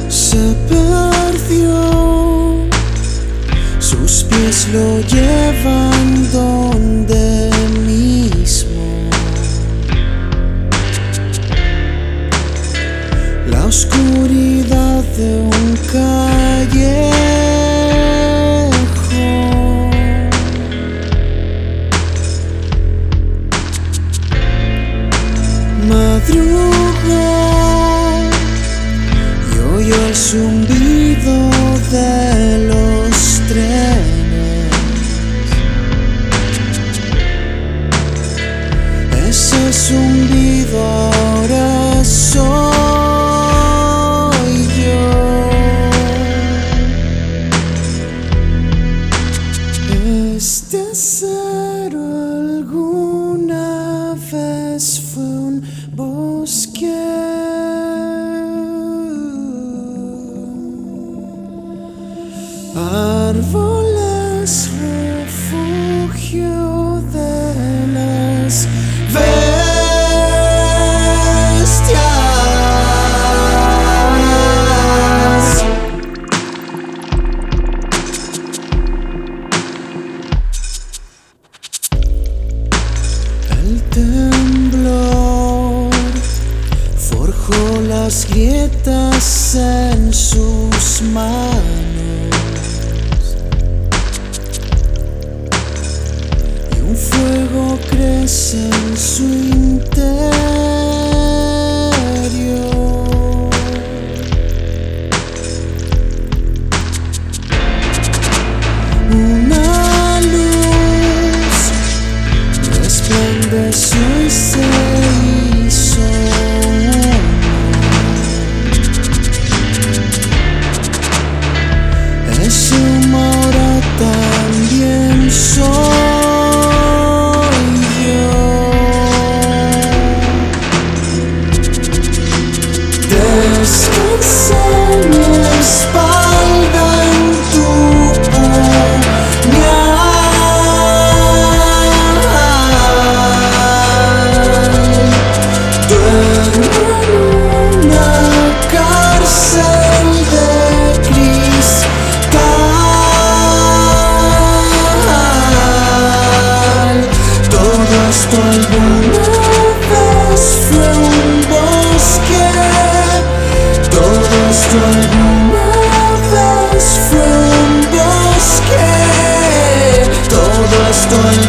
Se perdió, sus pies lo llevan donde mismo. La oscuridad de un callejón. Madrugó y oyó el zumbido de los trenes. Ese zumbido ahora soy yo. Este acero alguna vez fue un bosque. Árboles, refugio de las bestias. El temblor forjó las grietas en sus manos y un fuego crece en su interior. Una luz resplandeció y se hizo uno. Ese humo ahora también soy yo. Descansé mi espalda en tu puñal. Duermo en una cárcel de cristal. Todo esto alguna vez fue un bosque. Todo esto alguna vez fue un bosque. Todo esto